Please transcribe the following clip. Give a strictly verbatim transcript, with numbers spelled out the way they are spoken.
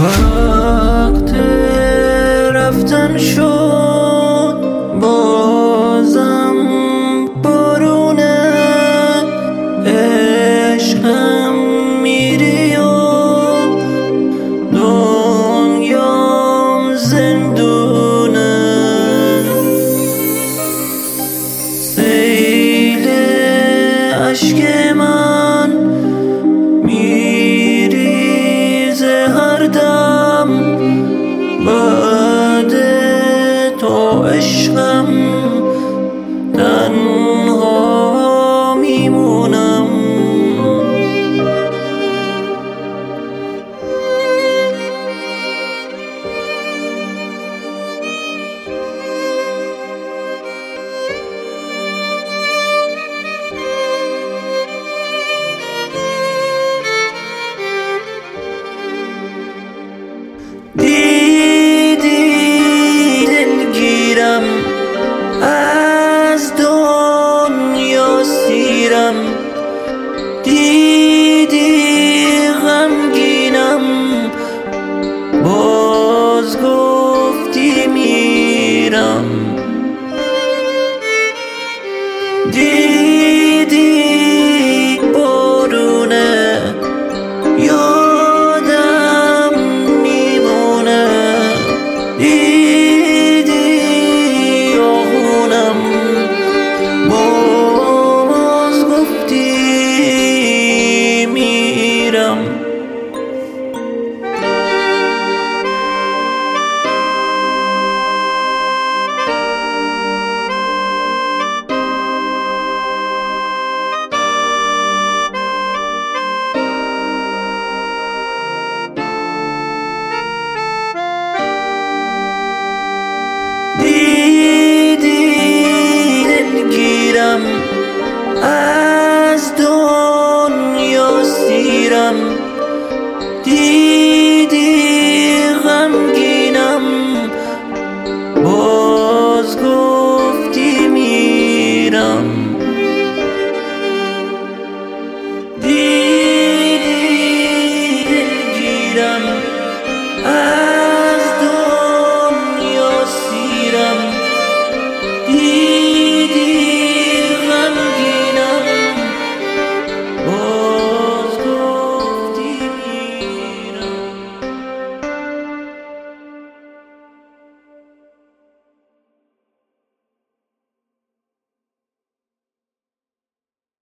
وقت رفتن شد بازم بارونه، عشقم میری و دنیام زندونه. سیل عشق من میریزه هر دم، بعد تو عشقم تنها میمونم. دیدی دلگیرم از دنیا سیرم، دیدی غمگینم باز گفتی میرم. دیدی بارونه یادم میمونه، دیدی آغونم باز گفتی میرم. دیدی دلگیرم